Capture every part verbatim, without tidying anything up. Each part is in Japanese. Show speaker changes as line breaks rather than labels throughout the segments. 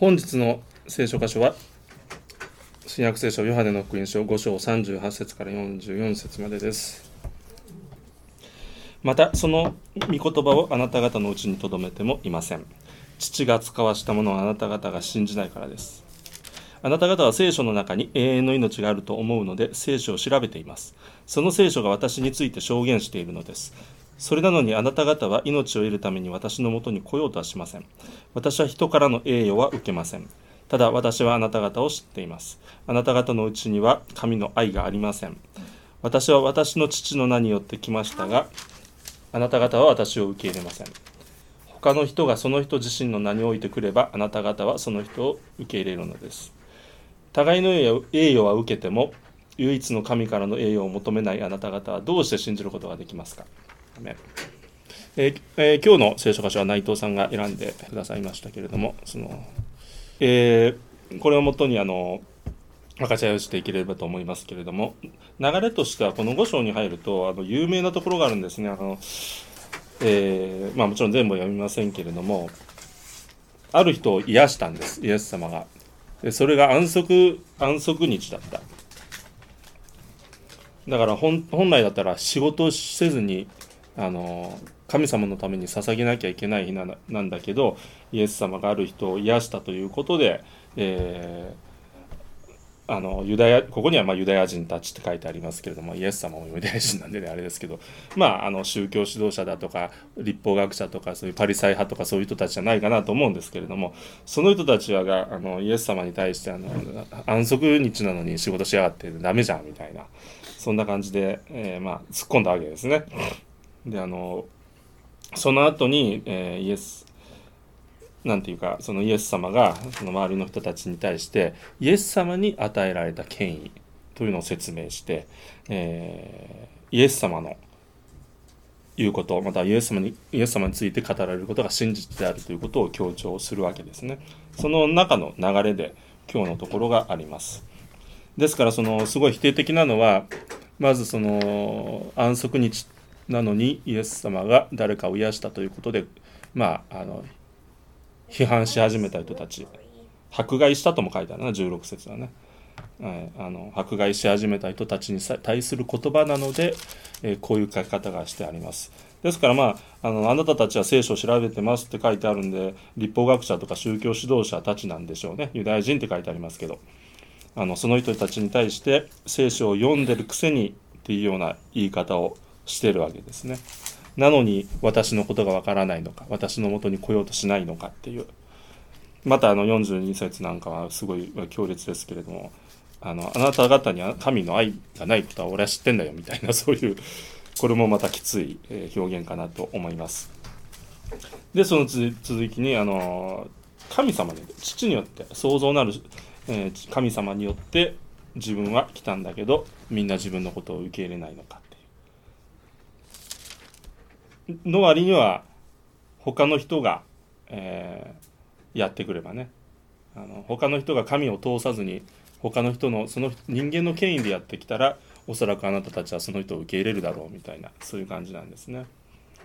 本日の聖書箇所は新約聖書ヨハネの福音書ご章さんじゅうはち節からよんじゅうよん節までです。またその御言葉をあなた方のうちに留めてもいません。父が使わしたものをあなた方が信じないからです。あなた方は聖書の中に永遠の命があると思うので聖書を調べています。その聖書が私について証言しているのです。それなのにあなた方は命を得るために私のもとに来ようとはしません。私は人からの栄誉は受けません。ただ私はあなた方を知っています。あなた方のうちには神の愛がありません。私は私の父の名によって来ましたが、あなた方は私を受け入れません。他の人がその人自身の名においてくれば、あなた方はその人を受け入れるのです。互いの栄誉は受けても、唯一の神からの栄誉を求めないあなた方はどうして信じることができますか。えーえー、今日の聖書箇所は内藤さんが選んでくださいましたけれども、その、えー、これをもとにあの分かち合いをしていければと思いますけれども、流れとしてはこのご章に入るとあの有名なところがあるんですね。あの、えーまあ、もちろん全部は読みませんけれども、ある人を癒したんです、イエス様が。でそれが安息安息日だった。だから 本, 本来だったら仕事をせずにあの神様のために捧げなきゃいけない日 な, なんだけど、イエス様がある人を癒したということで、えー、あのユダヤここにはまあユダヤ人たちって書いてありますけれども、イエス様もユダヤ人なんでねあれですけど、まあ、あの宗教指導者だとか律法学者とかそういうパリサイ派とかそういう人たちじゃないかなと思うんですけれども、その人たちはがあのイエス様に対してあの安息日なのに仕事しやがってダメじゃんみたいな、そんな感じで、えーまあ、突っ込んだわけですね。であのその後に、えー、イエスなんていうかそのイエス様がその周りの人たちに対してイエス様に与えられた権威というのを説明して、えー、イエス様の言うこと、またイエス様にイエス様について語られることが真実であるということを強調するわけですね。その中の流れで今日のところがあります。ですからそのすごい否定的なのは、まずその安息日なのにイエス様が誰かを癒したということで、まああの批判し始めた人たち、迫害したとも書いてあるな、じゅうろく節はね、はい、あの迫害し始めた人たちに対する言葉なので、えー、こういう書き方がしてあります。ですから、まあ、あのあなたたちは聖書を調べてますって書いてあるんで、律法学者とか宗教指導者たちなんでしょうね。ユダヤ人って書いてありますけど、あのその人たちに対して聖書を読んでるくせにっていうような言い方をしてるわけですね。なのに私のことがわからないのか、私のもとに来ようとしないのかっていう。またあのよんじゅうに節なんかはすごい強烈ですけれども、あのあなた方には神の愛がないことは俺は知ってんだよみたいな、そういう、これもまたきつい表現かなと思います。でその続きにあの神様に父によって創造なる、えー、神様によって自分は来たんだけど、みんな自分のことを受け入れないのかっていうの割には、他の人が、えー、やってくればね、あの他の人が神を通さずに他の人のその人間の権威でやってきたら、おそらくあなたたちはその人を受け入れるだろうみたいな、そういう感じなんですね。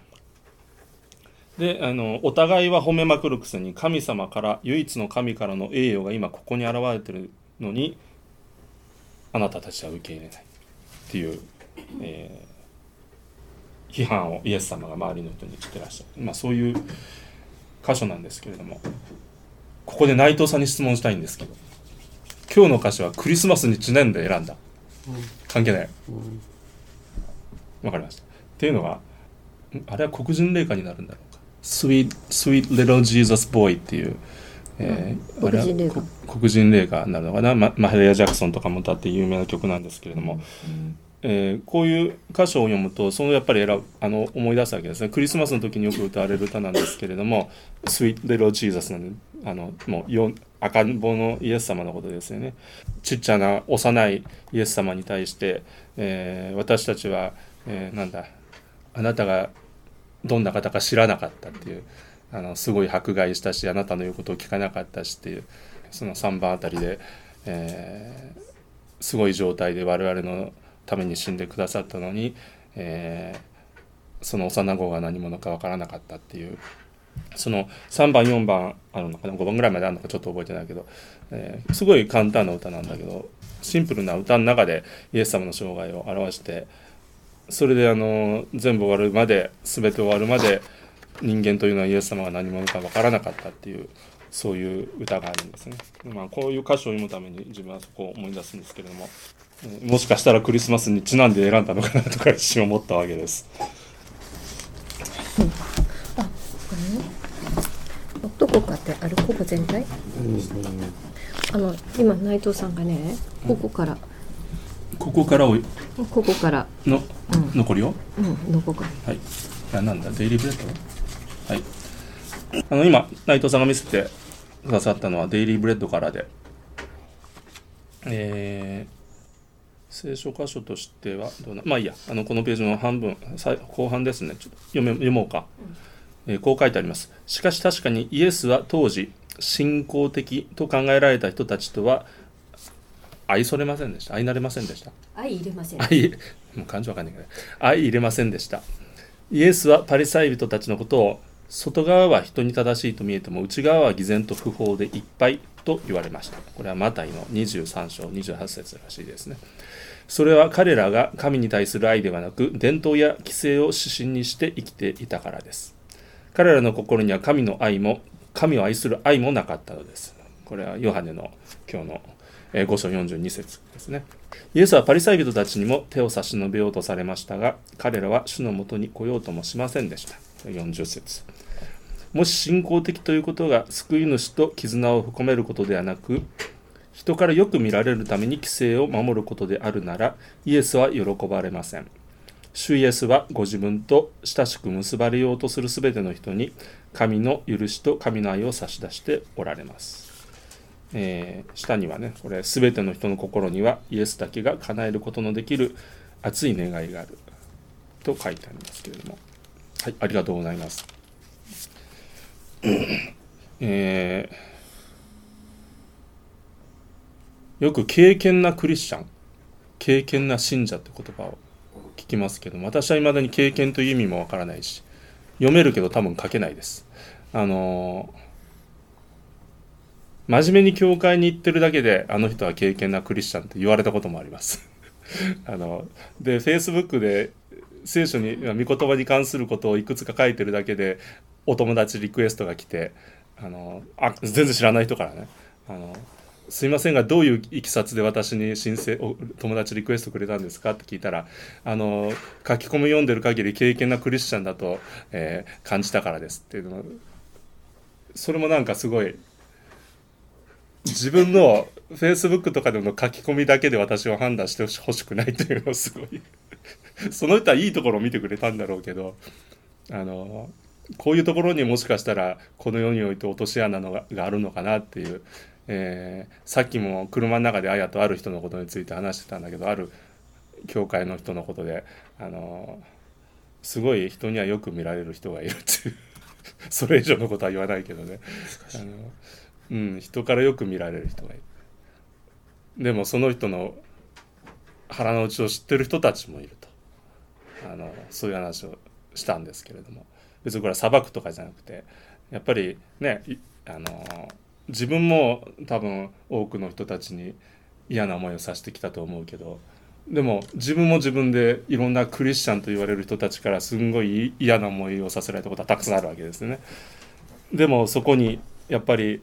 であのお互いは褒めまくるくせに、神様から唯一の神からの栄誉が今ここに現れているのに、あなたたちは受け入れないっていう、えー、批判をイエス様が周りの人にしてらっしゃる、まあ、そういう箇所なんですけれども、ここで内藤さんに質問したいんですけど、今日の歌詞はクリスマスにちなんで選んだ、うん、関係ない、うん、分かりました。っていうのは、あれは黒人霊歌になるんだろうか。 Sweet, Sweet Little Jesus Boy っていう、えー、あれは黒人霊歌になるのかな。マハレア・ジャクソンとかも歌って有名な曲なんですけれども、うんえー、こういう箇所を読むとそのやっぱり選ぶあの思い出すわけですね。クリスマスの時によく歌われる歌なんですけれども、Sweet Little Jesus なんで、あのもうよ赤ん坊のイエス様のことですよね。ちっちゃな幼いイエス様に対して、えー、私たちは、えー、なんだあなたがどんな方か知らなかったっていう、あのすごい迫害したし、あなたの言うことを聞かなかったしっていう、そのさんばんあたりで、えー、すごい状態で我々のために死んでくださったのに、えー、その幼子が何者か分からなかったっていう、 そのさんばんよんばんあるのかな、ごばんぐらいまであるのかちょっと覚えてないけど、えーすごい簡単な歌なんだけど、シンプルな歌の中でイエス様の生涯を表して、それであの全部終わるまで、全て終わるまで人間というのはイエス様が何者か分からなかったっていう、そういう歌があるんですね。まあ、こういう歌詞を読むために自分はそこを思い出すんですけれども、もしかしたらクリスマスにちなんで選んだのかなとか一瞬思ったわけです。
うん、あ、これね、どこかってある、ここ全体、うん、あの今内藤さんがね、ここから、
うん、ここからを
ここから
の、うん、残りを、
うん、どこか、
はい、いやなんだデイリーブレッド、はい、あの今内藤さんが見せてくださったのはデイリーブレッドからで、えー聖書箇所としてはどうな、まあいいや、あのこのページの半分後半ですね、ちょっと読め読もうか、うん、えー、こう書いてあります。しかし確かにイエスは当時信仰的と考えられた人たちとは愛それませんでした。愛なれませんでした。
相入れません。
愛、もう漢字わかんないけど、相入れませんでした。イエスはパリサイ人たちのことを、外側は人に正しいと見えても内側は偽善と不法でいっぱいと言われました。これはマタイのにじゅうさん章にじゅうはち節らしいですね。それは彼らが神に対する愛ではなく、伝統や規制を指針にして生きていたからです。彼らの心には神の愛も、神を愛する愛もなかったのです。これはヨハネの今日のご章よんじゅうに節ですね。イエスはパリサイ人たちにも手を差し伸べようとされましたが、彼らは主のもとに来ようともしませんでした。よんじゅう節。もし信仰的ということが救い主と絆を深めることではなく、人からよく見られるために規制を守ることであるなら、イエスは喜ばれません。主イエスはご自分と親しく結ばれようとするすべての人に神の許しと神の愛を差し出しておられます。えー、下にはね、これすべての人の心にはイエスだけが叶えることのできる熱い願いがあると書いてありますけれども、はい、ありがとうございます。えーよく敬虔なクリスチャン、敬虔な信者って言葉を聞きますけども、私は未だに敬虔という意味もわからないし、読めるけど多分書けないです。あのー、真面目に教会に行ってるだけであの人は敬虔なクリスチャンって言われたこともあります。あので、Facebook で聖書に御言葉に関することをいくつか書いてるだけでお友達リクエストが来て、あのあ全然知らない人からね、あのすいませんがどういういきさつで私に申請お友達リクエストくれたんですかって聞いたら、あの書き込み読んでる限り敬虔なクリスチャンだと、えー、感じたからですっていうの、それもなんかすごい自分のフェイスブックとかでの書き込みだけで私を判断してほしくないというのをすごいその人はいいところを見てくれたんだろうけど、あのこういうところにもしかしたらこの世において落とし穴のが、があるのかなっていう、えー、さっきも車の中であやとある人のことについて話してたんだけど、ある教会の人のことで、あのすごい人にはよく見られる人がいるっていうそれ以上のことは言わないけどね、あの、うん、人からよく見られる人がいる。でもその人の腹の内を知ってる人たちもいると、あのそういう話をしたんですけれども、別にこれは裁くとかじゃなくて、やっぱりね、あの自分も多分多くの人たちに嫌な思いをさせてきたと思うけど、でも自分も自分でいろんなクリスチャンと言われる人たちからすんごい嫌な思いをさせられたことはたくさんあるわけですね。でもそこにやっぱり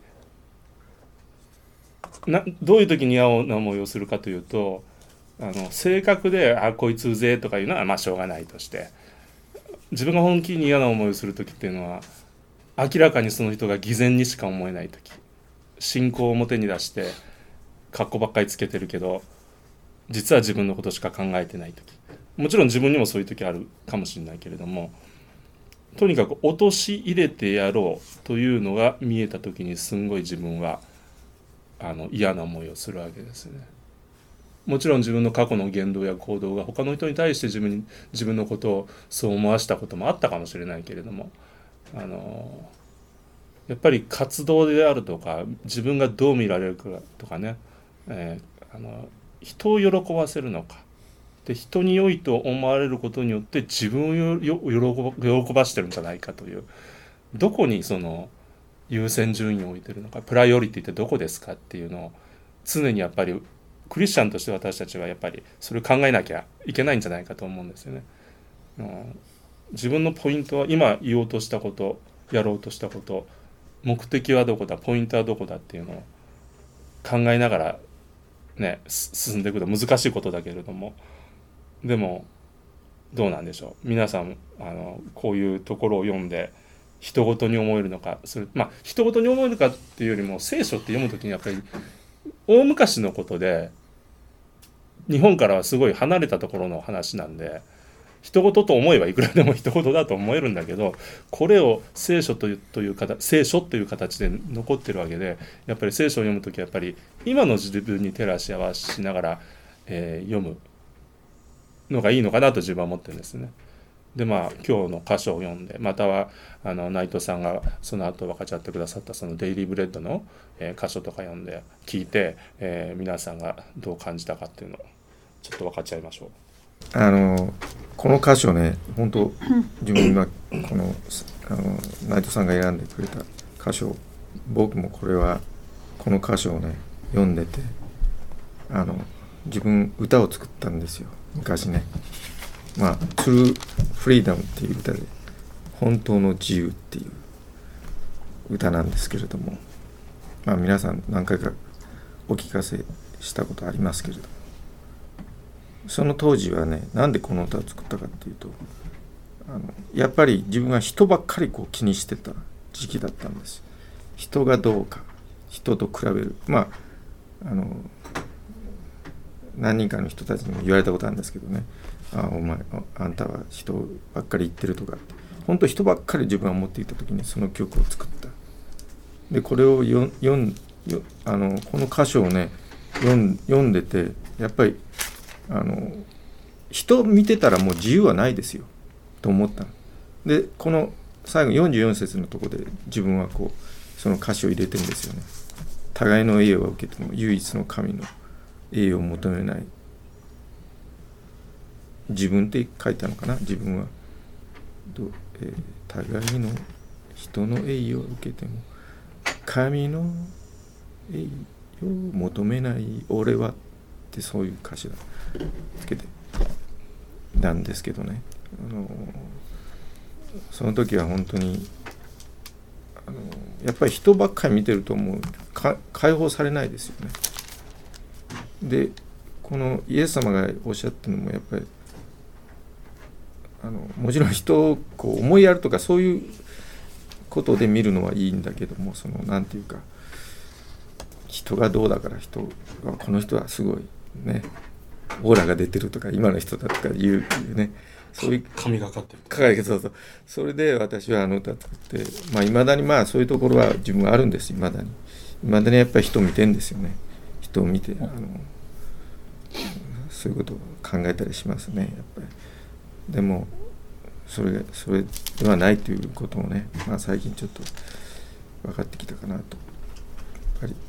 などういう時に嫌な思いをするかというと、あの性格であこいつうぜえとかいうのはまあしょうがないとして、自分が本気に嫌な思いをする時っていうのは明らかにその人が偽善にしか思えない時、信仰を表に出して格好ばっかりつけてるけど実は自分のことしか考えてない時、もちろん自分にもそういう時あるかもしれないけれども、とにかく陥れてやろうというのが見えた時にすんごい自分はあの嫌な思いをするわけですね。もちろん自分の過去の言動や行動が他の人に対して自分に自分のことをそう思わしたこともあったかもしれないけれども、あのやっぱり活動であるとか自分がどう見られるかとかね、えー、あの人を喜ばせるのかで、人に良いと思われることによって自分をよよ喜ばしてるんじゃないかという、 どこにその優先順位を置いてるのか、プライオリティってどこですかっていうのを常にやっぱりクリスチャンとして私たちはやっぱりそれを考えなきゃいけないんじゃないかと思うんですよね。うん、自分のポイントは今言おうとしたこと、やろうとしたこと、目的はどこだ、ポイントはどこだっていうのを考えながらね進んでいくと難しいことだけれども、でもどうなんでしょう、皆さんあのこういうところを読んで人ごとに思えるのか、それまあ人ごとに思えるかっていうよりも聖書って読むときにやっぱり大昔のことで日本からはすごい離れたところの話なんで、人事と思えばいくらでも人事だと思えるんだけど、これを聖書という、という形聖書という形で残ってるわけで、やっぱり聖書を読むときはやっぱり今の自分に照らし合わしながら、えー、読むのがいいのかなと自分は思ってるんですね。でまあ今日の箇所を読んで、またはあの内藤さんがその後分かち合ってくださったそのデイリーブレッドの、えー、箇所とか読んで聞いて、えー、皆さんがどう感じたかっていうのをちょっと分かち合いましょう。
あのこの箇所ね、本当自分がこのあの内藤さんが選んでくれた箇所、僕もこれはこの箇所をね読んでて、あの自分歌を作ったんですよ昔ね。まあ True Freedom っていう歌で、本当の自由っていう歌なんですけれども、まあ皆さん何回かお聞かせしたことありますけれども、その当時はね、なんでこの歌を作ったかっていうと、あのやっぱり自分が人ばっかりこう気にしてた時期だったんです。人がどうか、人と比べる、まああの何人かの人たちにも言われたことあるんですけどね、あお前あんたは人ばっかり言ってるとか、本当人ばっかり自分は思っていた時にその曲を作った。でこれをよよんよあのこの箇所をね読ん読んでて、やっぱりあの人見てたらもう自由はないですよと思ったので、この最後よんじゅうよん節のところで自分はこうその歌詞を入れてるんですよね。互いの栄誉を受けても唯一の神の栄誉を求めない自分って書いたのかな。自分はど、えー、互いの人の栄誉を受けても神の栄誉を求めない俺はって、そういう歌詞だつけてなんですけどね、あのその時は本当にあのやっぱり人ばっかり見てるともうか解放されないですよね。でこのイエス様がおっしゃってるのもやっぱりあのもちろん人をこう思いやるとかそういうことで見るのはいいんだけども、そのなんていうか人がどうだから人はこの人はすごいねオーラが出てるとか今の人だとか言うね、そういう
神がかってる
かかそうそう、それで私はあの歌作って、まあいまだにまあそういうところは自分はあるんです。いまだにいまだにやっぱり人を見てんですよね。人を見てあのそういうことを考えたりしますね。やっぱりでもそれそれではないということもね、まあ最近ちょっと分かってきたかなと。やっぱり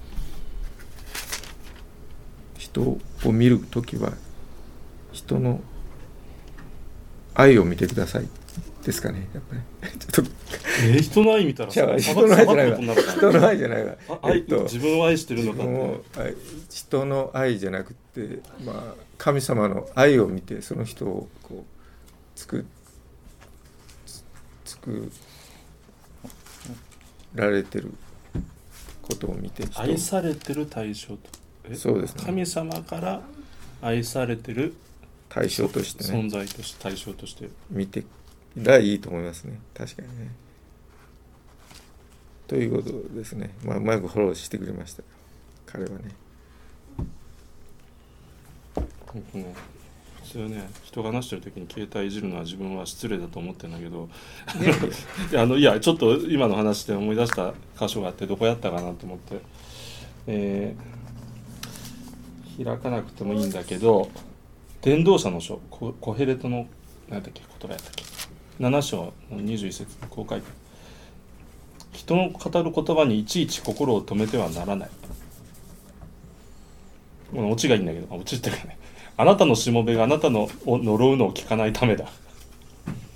人を見るときは人の愛を見てくださいですかね。やっぱりちょっと
えー、人の愛見たら
人の愛じゃないわ。人の愛じゃないわ。
えっと、自分を愛してるのかって
人の愛じゃなくて、まあ神様の愛を見てその人をこう作作られてることを見て、
愛されてる対象と、
そうですね、
神様から愛されてる
対象としてね、
存在として対象として
見てがいいと思いますね。確かにね。ということですね。まあうまくフォローしてくれましたよ、彼はね。
うん、普通ね、人が話してる時に携帯いじるのは自分は失礼だと思ってるんだけどいやあのいやちょっと今の話で思い出した箇所があって、どこやったかなと思って、えー、開かなくてもいいんだけど、伝道者の書、コヘレトの何だっけ言葉やったっけ、なな章のにじゅういち節にこう書いてある。人の語る言葉にいちいち心を止めてはならない。このオチがいいんだけど、オチっていうかね、あなたのしもべがあなたの呪うのを聞かないためだ。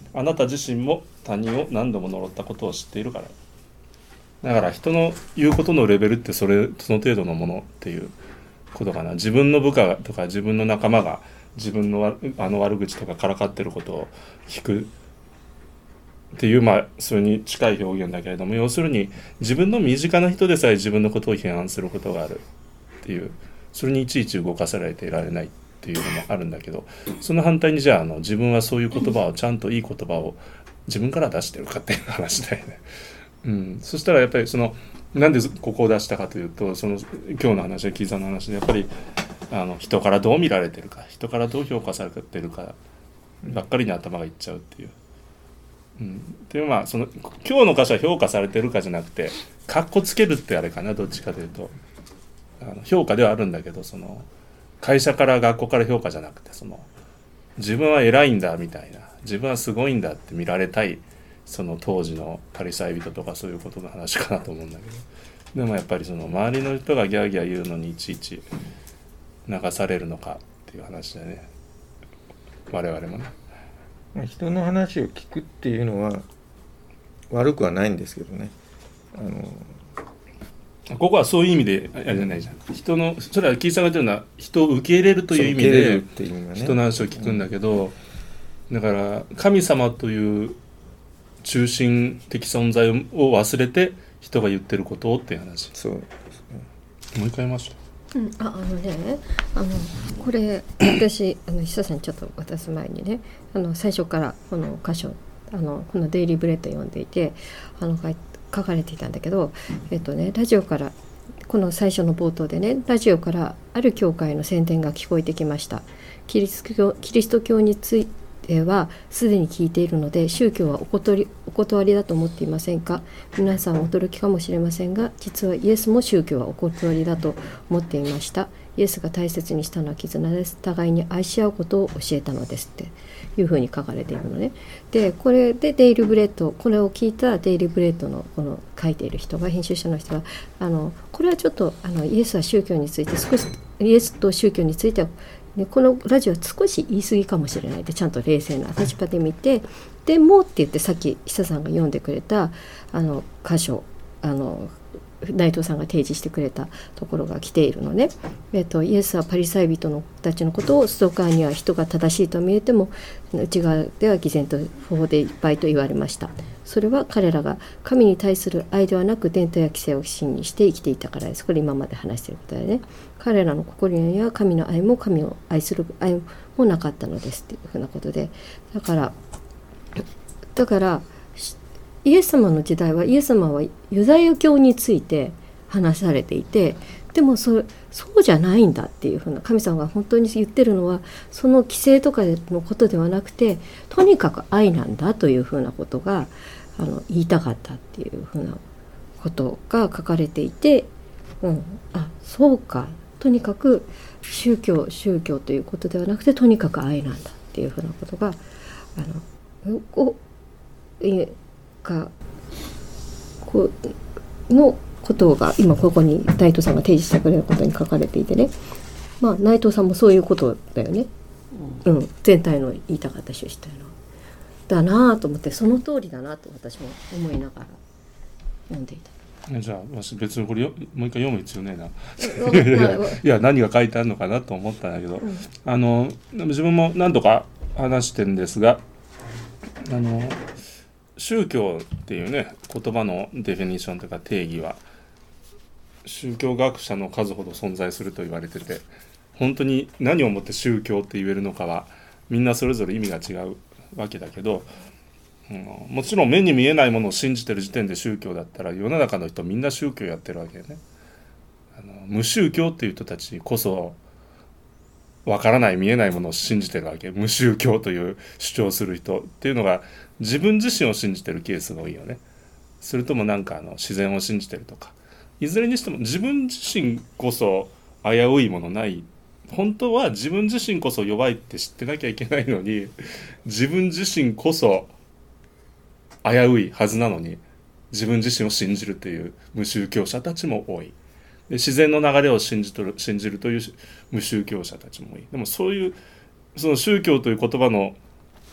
あなた自身も他人を何度も呪ったことを知っているから。だから人の言うことのレベルってそれその程度のものっていうことかな。自分の部下とか自分の仲間が自分のあの悪口とかからかってることを聞くっていう、まあそれに近い表現だけれども、要するに自分の身近な人でさえ自分のことを批判することがあるっていう、それにいちいち動かされていられないっていうのもあるんだけど、その反対にじゃあ、あの自分はそういう言葉をちゃんといい言葉を自分から出してるかっていう話だよね。うん、そしたらやっぱりそのなんでここを出したかというと、その今日の話はキーさんの話でやっぱりあの人からどう見られてるか、人からどう評価されてるかばっかりに頭がいっちゃうっていう。うん、っていうまあその今日の歌詞は評価されてるかじゃなくて、かっこつけるってあれかな、どっちかというとあの評価ではあるんだけど、その会社から学校から評価じゃなくて、その自分は偉いんだみたいな、自分はすごいんだって見られたい、その当時のパリサイ人とかそういうことの話かなと思うんだけど、でもやっぱりその周りの人がギャーギャー言うのにいちいち流されるのかっていう話だよね、我々もね。
人の話を聞くっていうのは悪くはないんですけどね、あの
ここはそういう意味であれじゃないじゃん。人のそれはキーさんが言ってるのは人を受け入れるという意味で人の話を聞くんだけど、だから神様という中心的存在を忘れて人が言ってることをっていう話。
そうですね。
もう一回言いましょ
うん、ああのねあのこれ私あの久さんにちょっと渡す前にね、あの最初からこの箇所あのこのデイリーブレッド読んでいて、あの書い書かれていたんだけど、えっとねラジオからこの最初の冒頭でね、ラジオからある教会の宣伝が聞こえてきました。キリスト教、キリスト教についてはすでに聞いているので、宗教はお断り、お断りだと思っていませんか。皆さん驚きかもしれませんが、実はイエスも宗教はお断りだと思っていました。イエスが大切にしたのは絆です。互いに愛し合うことを教えたのですっていうふうに書かれているのね。でこれでデイリーブレッド、これを聞いたデイリーブレッドのこの書いている人が、編集者の人が、あのこれはちょっとあのイエスは宗教について少しイエスと宗教についてはね、このラジオは少し言い過ぎかもしれないで、ちゃんと冷静な立場で見て、でもって言ってさっき久さんが読んでくれたあの箇所、あの内藤さんが提示してくれたところが来ているのね。えっと、イエスはパリサイ人のたちのことを、外側には人が正しいと見えても内側では偽善と不法でいっぱいと言われました。それは彼らが神に対する愛ではなく伝統や規制を信にして生きていたからです。これ今まで話していることだよね。彼らの心には神の愛も神を愛する愛もなかったのですっていうふうなことで、だからだからイエス様の時代はイエス様はユダヤ教について話されていて、でもそそうじゃないんだっていうふうな、神様が本当に言ってるのはその規制とかのことではなくて、とにかく愛なんだというふうなことがあの言いたかったっていうふうなことが書かれていて、うん、あそうか、とにかく宗教宗教ということではなくてとにかく愛なんだっていうふうなことがあのこうえがこうのことが今ここに内藤さんが提示してくれることに書かれていてね、まあ内藤さんもそういうことだよね、うんうん、全体の言いたかった趣旨というのはだなと思って、その通りだなと私も思いながら読んでいた。
じゃあ私別にこれよもう一回読む必要ねえな。いや何が書いてあるのかなと思ったんだけど、うん、あの自分も何度か話してるんですが、あの宗教っていうね言葉のデフィニッションというか定義は宗教学者の数ほど存在すると言われてて、本当に何をもって宗教って言えるのかはみんなそれぞれ意味が違うわけだけど、うん、もちろん目に見えないものを信じてる時点で宗教だったら世の中の人みんな宗教やってるわけよね。あの無宗教っていう人たちこそわからない見えないものを信じてるわけ。無宗教という主張する人っていうのが自分自身を信じてるケースが多いよね。それともなんかあの自然を信じてるとか、いずれにしても自分自身こそ危ういものない。本当は自分自身こそ弱いって知ってなきゃいけないのに、自分自身こそ危ういはずなのに自分自身を信じるという無宗教者たちも多い。で自然の流れを信じとる信じるという無宗教者たちも多い。でもそういうその宗教という言葉の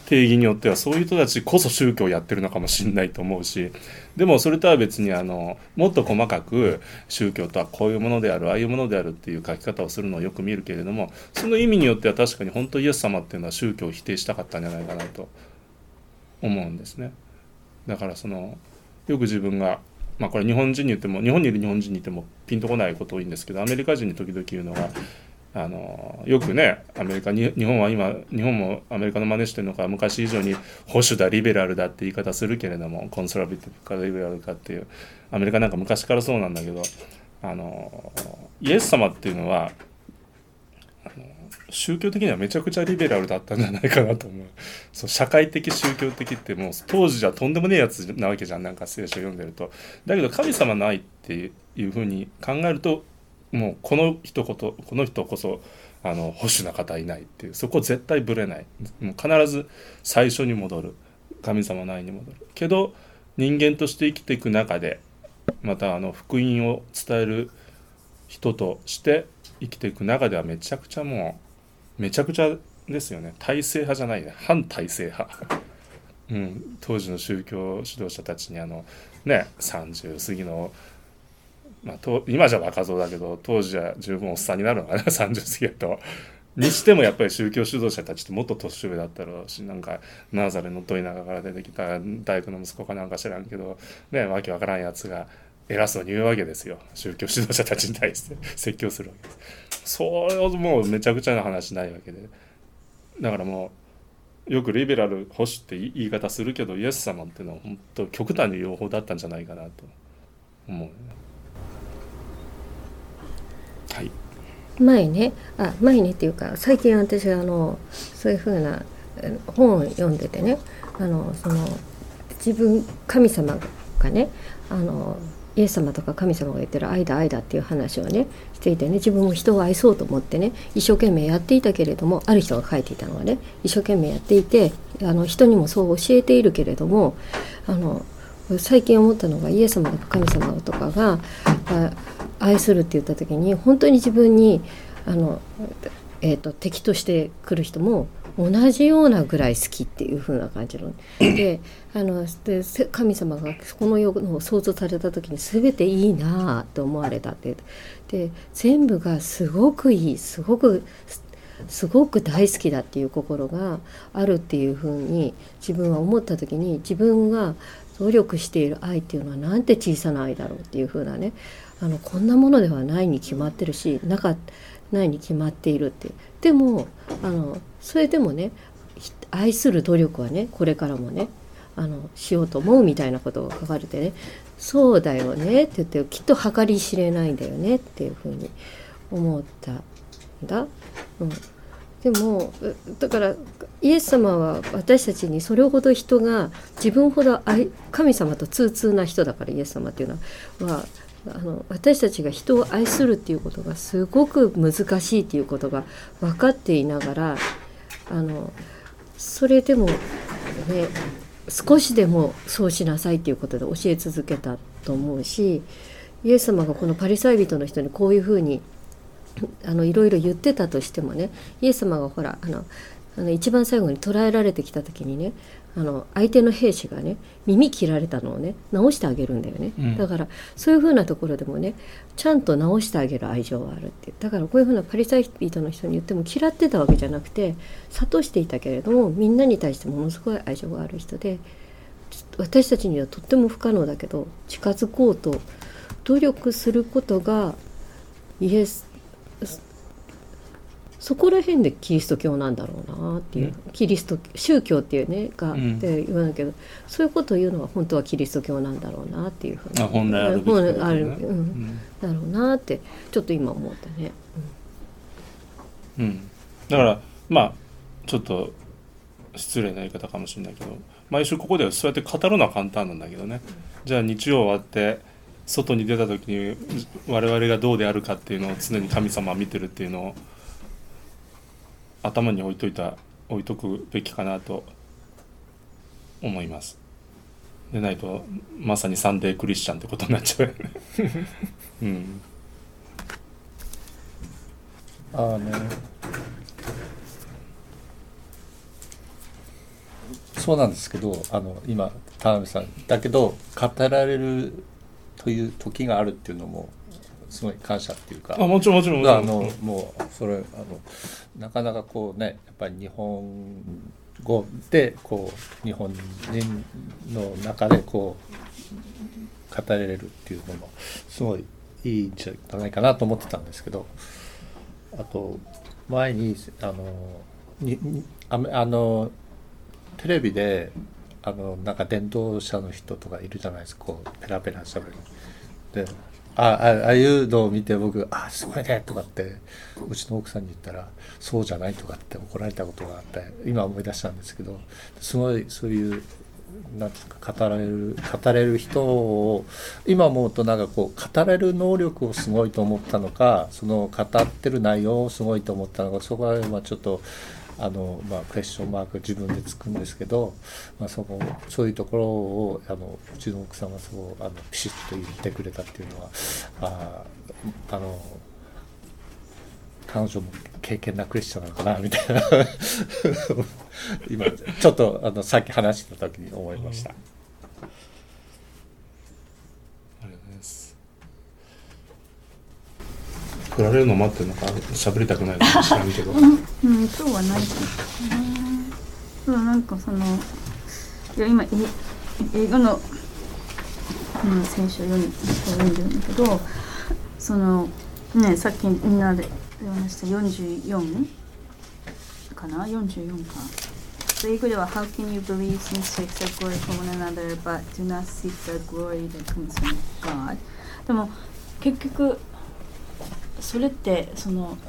定義によってはそういう人たちこそ宗教をやってるのかもしれないと思うし、でもそれとは別にあのもっと細かく宗教とはこういうものであるああいうものであるっていう書き方をするのをよく見るけれども、その意味によっては確かに本当イエス様っていうのは宗教を否定したかったんじゃないかなと思うんですね。だからそのよく自分がまあこれ日本人に言っても日本にいる日本人に言ってもピンとこないこと多いんですけど、アメリカ人に時々言うのがあのよくねアメリカに日本は今日本もアメリカの真似してるのか昔以上に保守だリベラルだって言い方するけれども、コンサバティブかリベラルかっていうアメリカなんか昔からそうなんだけど、あのイエス様っていうのはあの宗教的にはめちゃくちゃリベラルだったんじゃないかなと思う。そう社会的宗教的ってもう当時じゃとんでもねえやつなわけじゃん、なんか聖書読んでると。だけど神様ないっていうふうに考えるともうこの人こそこの人こそあの保守な方いないっていう、そこ絶対ぶれない、もう必ず最初に戻る、神様ないに戻るけど人間として生きていく中でまたあの福音を伝える人として生きていく中ではめちゃくちゃもうめちゃくちゃですよね。体制派じゃないね、反体制派うん、当時の宗教指導者たちにあのねさんじゅう過ぎのまあ、と今じゃ若造だけど当時は十分おっさんになるのかなさんじゅう過ぎだとにしてもやっぱり宗教指導者たちってもっと年上だったろうし、なんかナーザレのど田舎から出てきた大工の息子かなんか知らんけどね、わけわからんやつが偉そうに言うわけですよ、宗教指導者たちに対して説教するわけです。それをもうめちゃくちゃな話ないわけで、だからもうよくリベラル保守って言い方するけどイエス様っていうのは本当極端に両方だったんじゃないかなと思う。はい、
前ねあ前ねっていうか最近私はあのそういうふうな本を読んでてね、あのその自分神様がねあのイエス様とか神様が言ってる愛だ愛だっていう話をねしていてね、自分も人を愛そうと思ってね一生懸命やっていたけれども、ある人が書いていたのはね一生懸命やっていてあの人にもそう教えているけれども、あの最近思ったのがイエス様とか神様とかが愛するって言った時に本当に自分にあの、えーと、敵として来る人も同じようなぐらい好きっていう風な感じので、あので神様がこの世の創造された時に全ていいなと思われたってで全部がすごくいいすごくすごく大好きだっていう心があるっていう風に自分は思った時に、自分が努力している愛っていうのはなんて小さな愛だろうっていう風なね、あのこんなものではないに決まってるしなかないに決まっているって、でもあのそれでもね愛する努力はねこれからもねあのしようと思うみたいなことが書かれてね、そうだよねって言ってきっと計り知れないんだよねっていうふうに思ったんだ、うん、でもだからイエス様は私たちにそれほど人が自分ほど愛神様と通通な人だから、イエス様っていうのはあの私たちが人を愛するっていうことがすごく難しいっていうことが分かっていながら、あのそれでもね少しでもそうしなさいっていうことで教え続けたと思うし、イエス様がこのパリサイ人の人にこういうふうにあのいろいろ言ってたとしてもね、イエス様がほらあのあの一番最後に捕らえられてきた時にね、あの相手の兵士がね耳切られたのをね直してあげるんだよね、うん、だからそういうふうなところでもねちゃんと直してあげる愛情があるって、だからこういうふうなパリサイ人の人に言っても嫌ってたわけじゃなくて諭していたけれども、みんなに対してものすごい愛情がある人で、私たちにはとっても不可能だけど近づこうと努力することがイエスそこら辺でキリスト教なんだろうなっていう、うん、キリスト宗教っていうねがって言わないけど、うん、そういうことを言うのは本当はキリスト教なんだろうなっていうふうに、
あ本来あるべきことね、
ある、うんうん、だろうなってちょっと今思ったね、
うんうん、だからまあちょっと失礼な言い方かもしれないけど、毎週ここではそうやって語るのは簡単なんだけどね、うん、じゃあ日曜終わって外に出た時に我々がどうであるかっていうのを常に神様は見てるっていうのを頭に置いといた置いとくべきかなと思います。でないとまさにサンデークリスチャンってことになっちゃうよね、うん、
ああね
そうなんですけど、あの今田辺さんだけど語られるという時があるっていうのもすごい感謝っていうか、
あもちろんもちろんもちろん
あのもうそれあのなかなかこうねやっぱり日本語でこう日本人の中でこう語れるっていうのもすごいいいんじゃないかなと思ってたんですけど、あと前にあのにああのテレビであのなんか電動車の人とかいるじゃないですか、こうペラペラしゃべるで、ああああいうのを見て僕あすごいねとかってうちの奥さんに言ったらそうじゃないとかって怒られたことがあって今思い出したんですけど、すごいそういうなんていうか語れる語れる人を今思うとなんかこう語れる能力をすごいと思ったのか、その語ってる内容をすごいと思ったのか、そこはまあちょっとあのまあクエスチョンマーク自分でつくんですけど、まあそこそういうところをあのうちの奥さんがそうあのピシッと言ってくれたっていうのはああの彼女も敬虔なクリスチャンなのかなみたいな今ちょっとあのさっき話した時に思いました。
ありがとうございます。振られるの待ってるのか喋りたくないのか知らんけど、
うん、うん、今日はないかな。うん、なんかそのいや今え英語の、うん、聖書を読ん読んでるんだけど、そのねさっきみんなで話したよんじゅうよんかな、よんじゅうよんか。英語では How can you believe since you accept glory from one another but do not seek the glory that comes from God。 でも結局それってその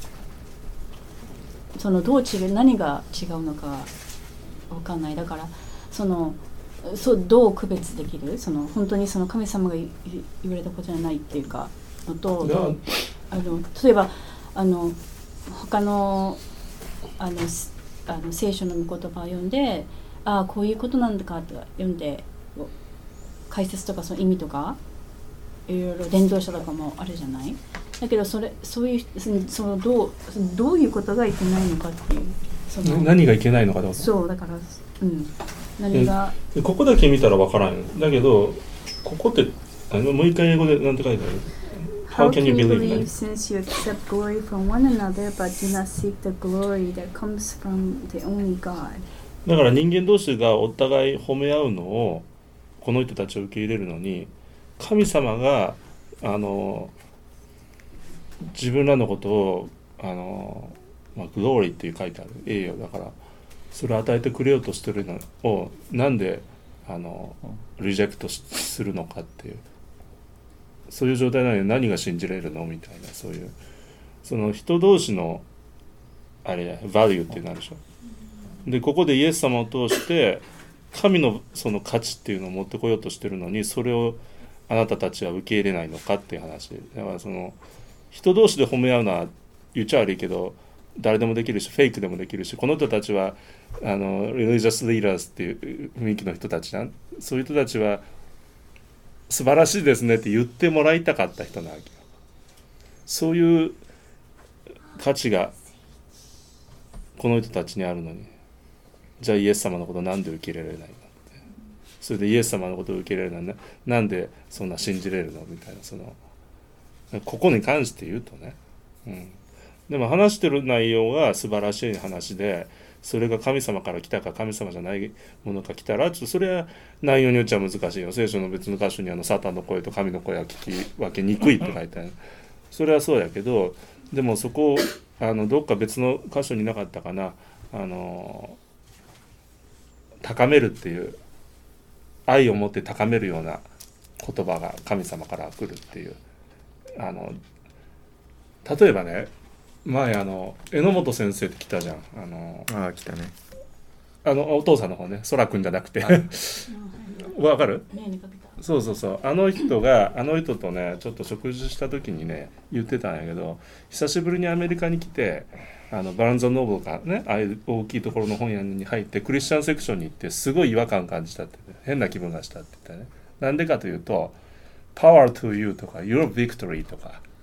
そのどう違う何が違うのかわかんない。だからそのそうどう区別できる、その本当にその神様が言われたことじゃないっていうかのと、あの例えばあの他のあのあの聖書の御言葉を読んで、ああこういうことなんだかとか読んで解説とかその意味とかいろいろ伝道者とかもあるじゃない。だけどそれそういうそのどうどういうことがいけないのかっていう、その
何がいけないのかってこと。
そうだからうん何が
ここだけ見たらわからん。だけどここってあのもう一回英語でなんて書いてある。
How can you believe since you accept glory from one another but do not seek the glory that comes from the only God。
だから人間同士がお互い褒め合うのをこの人たちを受け入れるのに、神様があの自分らのことをあの、まあ、グローリーっていう書いてある栄誉だからそれを与えてくれようとしてるのをなんであのリジェクトするのかっていう、そういう状態なのに何が信じられるのみたいな、そういうその人同士のあれバリューっていうのあるでしょ。でここでイエス様を通して神のその価値っていうのを持ってこようとしてるのに、それをあなたたちは受け入れないのかっていう話だから、その人同士で褒め合うのは言っちゃ悪いけど誰でもできるし、フェイクでもできるし、この人たちはあのリリジャスリーダーズっていう雰囲気の人たちなん、そういう人たちは素晴らしいですねって言ってもらいたかった人なわけよ。そういう価値がこの人たちにあるのに、じゃあイエス様のことをなんで受け入れられないのって、それでイエス様のことを受け入れられないのなんでそんな信じれるのみたいな、そのここに関して言うとね、うん、でも話してる内容が素晴らしい話で、それが神様から来たか神様じゃないものか来たらちょっとそれは内容によっちゃ難しいよ。聖書の別の箇所にあのサタンの声と神の声は聞き分けにくいって書いてある。それはそうやけど、でもそこをあのどっか別の箇所になかったかな、あの高めるっていう愛を持って高めるような言葉が神様から来るっていう、あの例えばね、前あの榎本先生って来たじゃん、あの
ああ来たね、
あのお父さんの方ね、空くんじゃなくてわかる？そうそうそう、あの人があの人とねちょっと食事した時にね言ってたんやけど、久しぶりにアメリカに来てあのバーンズ・ノーブルかね、ああいう大きいところの本屋に入ってクリスチャンセクションに行ってすごい違和感感じたって、ね、変な気分がしたって言ったね。なんでかというと Power to you とか Your victory とか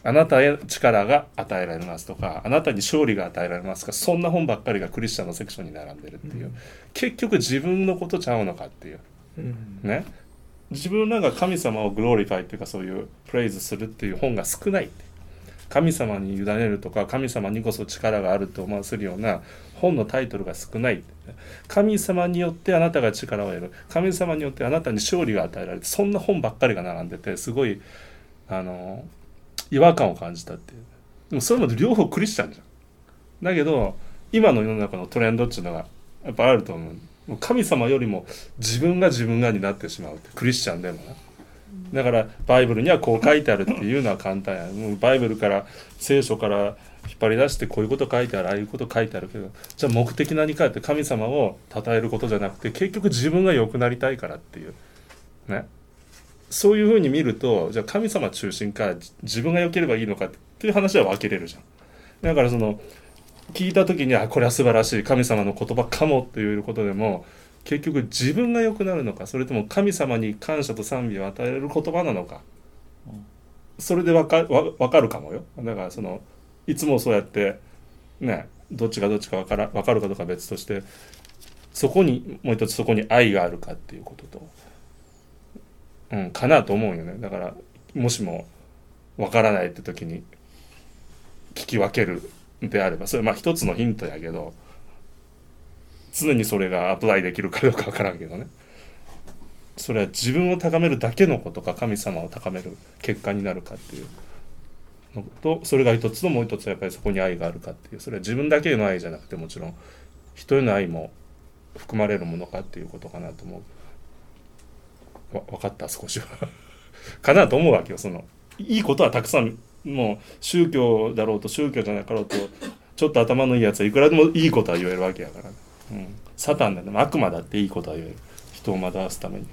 あなたへ力が与えられますとか、あなたに勝利が与えられますか、そんな本ばっかりがクリスチャンのセクションに並んでるっていう、うん、結局自分のことちゃうのかっていう、うん、ね、自分なんか神様をグローリファイっていうかそういうプレイズするっていう本が少ないって、神様に委ねるとか神様にこそ力があると思わせるような本のタイトルが少ないって、神様によってあなたが力を得る、神様によってあなたに勝利が与えられる、そんな本ばっかりが並んでて、すごいあの違和感を感じたっていう。でもそれも両方クリスチャンじゃん。だけど今の世の中のトレンドっていうのがやっぱあると思う。もう神様よりも自分が自分がになってしまうって、クリスチャンでもな。だからバイブルにはこう書いてあるっていうのは簡単や。もうバイブルから聖書から引っ張り出してこういうこと書いてある、ああいうこと書いてあるけど、じゃあ目的何かって神様を称えることじゃなくて、結局自分が良くなりたいからっていうね。そういうふうに見ると、じゃあ神様中心か自分が良ければいいのかっていう話は分けれるじゃん。だからその聞いた時に、あ、これは素晴らしい神様の言葉かもっていうことでも、結局自分が良くなるのか、それとも神様に感謝と賛美を与える言葉なのか、それで分か、分かるかもよ。だからそのいつもそうやってね、どっちがどっちか分から、分かるかどうかは別として、そこにもう一つそこに愛があるかっていうことと、うん、かなと思うよね。だからもしも分からないって時に聞き分けるであれば、それまあ一つのヒントやけど、常にそれがアプライできるかどうか分からんけどね。それは自分を高めるだけのことか、神様を高める結果になるかっていうのと、それが一つと、もう一つはやっぱりそこに愛があるかっていう、それは自分だけへの愛じゃなくて、もちろん人への愛も含まれるものかっていうことかなと思う。わ分かった少しはかなと思うわけよ。そのいいことはたくさん、もう宗教だろうと宗教じゃなかろうと、ちょっと頭のいいやつはいくらでもいいことは言えるわけやからね。うん、サタンだね、悪魔だっていいことは言える、人を惑わすために。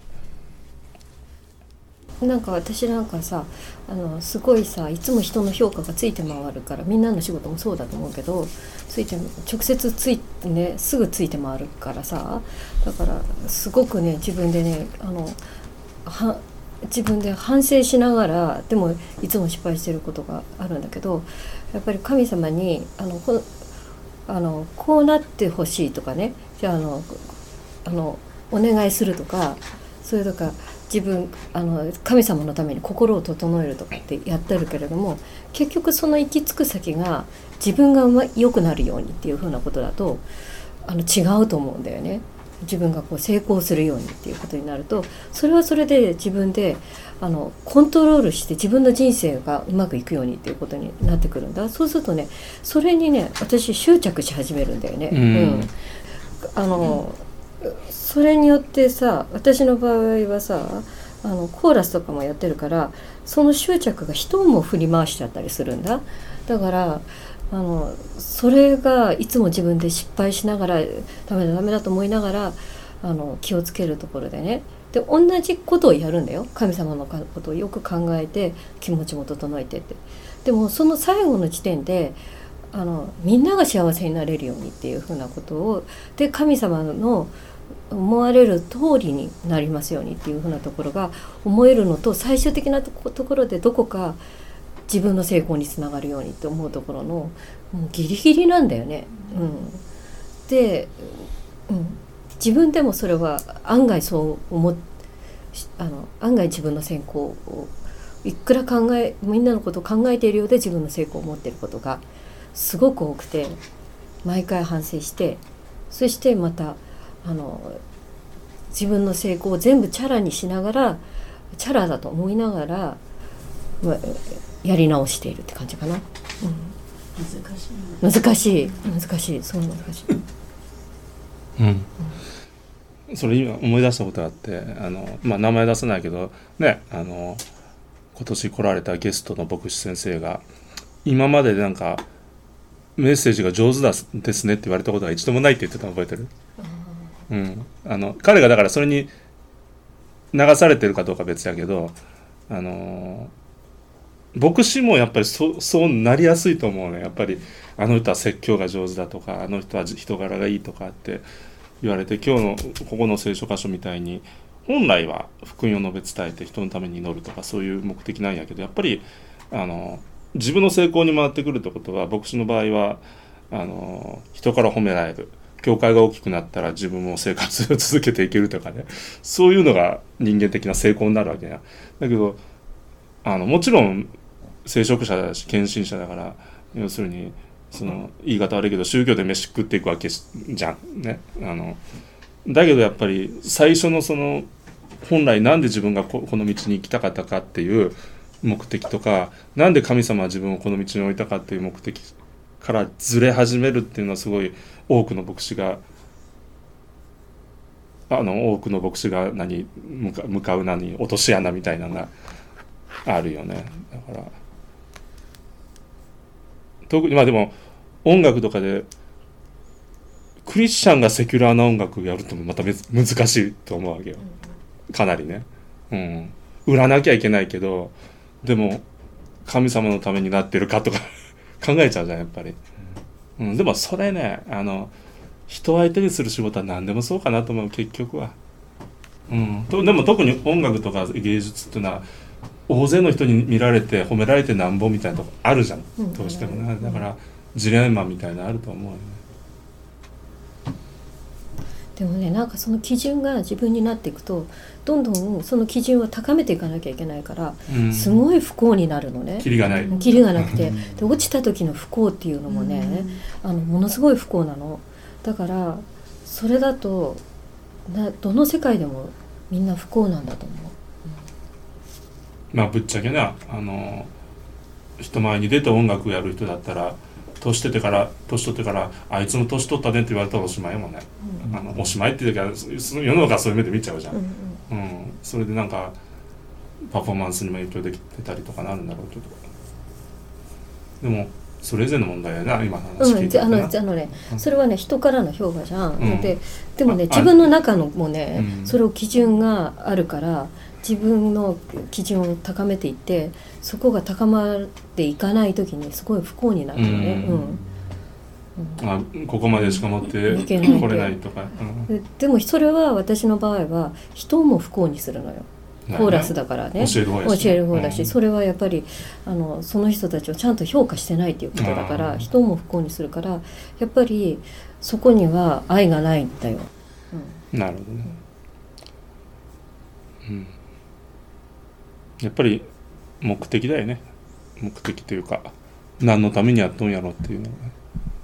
なんか私なんかさ、あのすごいさ、いつも人の評価がついて回るから、みんなの仕事もそうだと思うけど、ついて直接ついてね、すぐついて回るからさ、だからすごくね、自分でね、あのは自分で反省しながら、でもいつも失敗してることがあるんだけど、やっぱり神様にあのこあのこうなってほしいとかね、じゃあ、あのあのお願いするとか、それとか自分あの神様のために心を整えるとかってやってるけれども、結局その行き着く先が自分が良くなるようにっていうふうなことだと、あの違うと思うんだよね。自分がこう成功するようにっていうことになると、それはそれで自分であのコントロールして自分の人生がうまくいくようにっていうことになってくるんだ。そうするとね、それにね、私執着し始めるんだよね。うん、うん、あのそれによってさ、私の場合はさ、あのコーラスとかもやってるから、その執着が人も振り回しちゃったりするんだ。だからあのそれがいつも自分で失敗しながら、ダメだダメだと思いながら、あの気をつけるところでね、で同じことをやるんだよ。神様のことをよく考えて、気持ちも整えてって。でもその最後の時点で、あのみんなが幸せになれるようにっていうふうなことを、で神様の思われる通りになりますようにっていうふうなところが思えるのと、最終的なところでどこか自分の成功につながるようにって思うところの、もうギリギリなんだよね。うん、で、うん、自分でもそれは案外そう思っあの案外自分の成功をいくら考えみんなのことを考えているようで、自分の成功を持っていることがすごく多くて、毎回反省して、そしてまたあの自分の成功を全部チャラにしながら、チャラだと思いながら、まあ、やり直しているって感じかな。うん、
難しい
難しい難しいそう難しい。
うん、うん、それ今思い出したことがあって、あの、まあ、名前出さないけどね、あの今年来られたゲストの牧師先生が、今まででなんかメッセージが上手ですねって言われたことが一度もないって言ってたの覚えてる？うん、あの彼がだからそれに流されてるかどうか別だけど、あの牧師もやっぱり そ, そうなりやすいと思うね。やっぱりあの人は説教が上手だとか、あの人は人柄がいいとかって言われて、今日のここの聖書箇所みたいに本来は福音を述べ伝えて人のために祈るとか、そういう目的なんやけど、やっぱりあの自分の成功に回ってくるってことは、牧師の場合はあの人から褒められる、教会が大きくなったら自分も生活を続けていけるとかね、そういうのが人間的な成功になるわけや。だけどあのもちろん聖職者だし献身者だから、要するにその言い方悪いけど宗教で飯食っていくわけじゃんね。あのだけどやっぱり最初のその本来なんで自分がこの道に行きたかったかっていう目的とか、なんで神様は自分をこの道に置いたかっていう目的からずれ始めるっていうのは、すごい多くの牧師があの多くの牧師が何向か向かう何落とし穴みたいなのがあるよね。だから特にまあでも音楽とかでクリスチャンがセキュラーな音楽やるともまた難しいと思うわけよ、かなりね。うん、売らなきゃいけないけど、でも神様のためになってるかとか考えちゃうじゃんやっぱり、うん、でもそれね、あの人を相手にする仕事は何でもそうかなと思う結局は、うん、とでも特に音楽とか芸術っていうのは大勢の人に見られて褒められてなんぼみたいなとこあるじゃん、うん、どうしてもね。だからジレンマみたいなのあると思うよね。
でもね、なんかその基準が自分になっていくと、どんどんその基準を高めていかなきゃいけないから、うん、すごい不幸になるのね。
キリがない。
キリがなくて、で落ちた時の不幸っていうのもね、うん、あのものすごい不幸なの。だからそれだとなどの世界でもみんな不幸なんだと思う。
うん、まあぶっちゃけな、あの人前に出て音楽やる人だったら、年取ってから年取ってからあいつも年取ったねって言われたらおしまいもんね、うん、あのおしまいっていうか世の中はそういう目で見ちゃうじゃん、うんうんうん、それでなんかパフォーマンスにも影響できてたりとかなるんだろうけど、でもそれ以前の問題やな今の話聞いてるな、
うん、あのあのね、うん、それはね人からの評価じゃん、うん、で, でもね自分の中のもね、うん、それを基準があるから自分の基準を高めていって、そこが高まっていかないときにすごい不幸になるよね、うんうん
うん、あここまでしか持ってこれないとか、
うん、でもそれは私の場合は人も不幸にするのよ。コーラスだからね、
教える方だし、
教える方だし、うん、それはやっぱりあのその人たちをちゃんと評価してないっていうことだから、人も不幸にするから、やっぱりそこには愛がないんだよ、
うん、なるほどね、うん、やっぱり目的だよね。目的というか何のためにやっとんやろっていうのが、ね、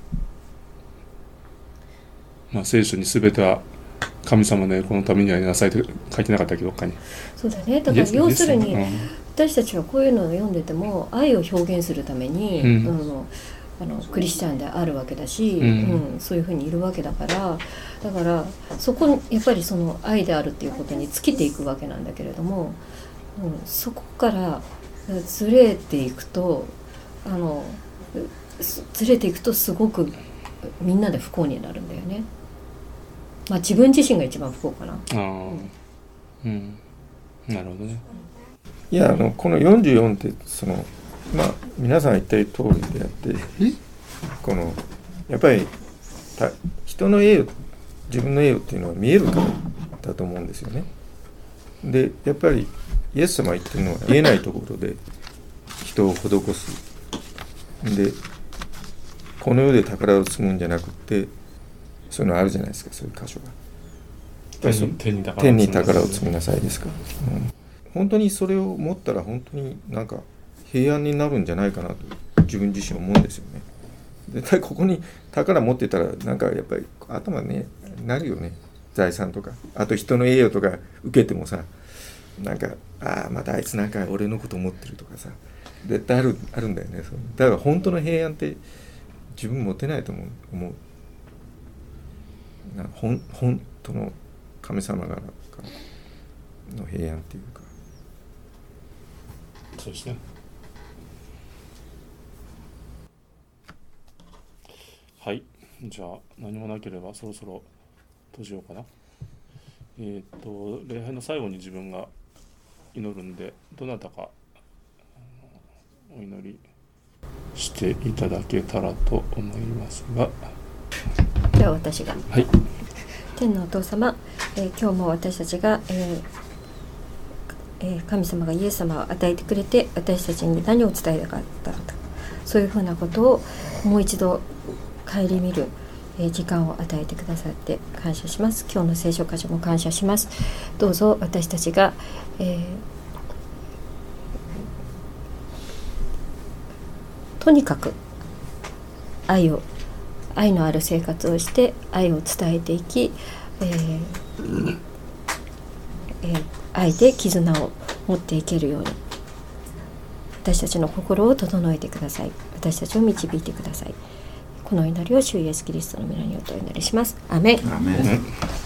まあ聖書に全ては神様の栄光のためにやりなさいって書いてなかったっけどっかに。
そうだね。だから要するに、うん、私たちはこういうのを読んでても愛を表現するために、うん、あのあのクリスチャンであるわけだし、うんうん、そういうふうにいるわけだから、だからそこにやっぱりその愛であるっていうことに尽きていくわけなんだけれども、うん、そこからずれていくとあのずれていくとすごくみんなで不幸になるんだよね。まあ自分自身が一番不幸かな。ああ、うん、
うん、なるほどね。
いやあのこのよんじゅうよんってそのまあ皆さん言った通りであって、このやっぱりた人の栄誉、自分の栄誉っていうのは見えるからだと思うんですよね。でやっぱりイエス様言ってるのは見えないところで人を施す。でこの世で宝を積むんじゃなくて、そういうのあるじゃないですか、そういう箇所が。
天に宝を積みなさい、
天に宝を積みなさいですか、うん。本当にそれを持ったら本当になんか平安になるんじゃないかなと自分自身思うんですよね。絶対ここに宝持ってたらなんかやっぱり頭ねなるよね。財産とかあと人の栄誉とか受けてもさ、なんかああまたあいつなんか俺のこと思ってるとかさ、絶対あるあるんだよね。だから本当の平安って自分持てないと思う。思うな本本当の神様がの平安っていうか。
そうですね。はい、じゃあ何もなければそろそろ閉じようかな。えっと礼拝の最後に自分が祈るんで、どなたかお祈りしていただけたらと思いますが。
では私が、
はい、
天のお父様、えー、今日も私たちが、えーえー、神様がイエス様を与えてくれて、私たちに何を伝えたかったそういうふうなことをもう一度顧みる時間を与えてくださって感謝します。今日の聖書箇所も感謝します。どうぞ私たちが、えー、とにかく愛を愛のある生活をして愛を伝えていき、えーえー、愛で絆を持っていけるように私たちの心を整えてください。私たちを導いてください。この祈りを主イエスキリストの皆によってお祈りします。アメン。
アメン。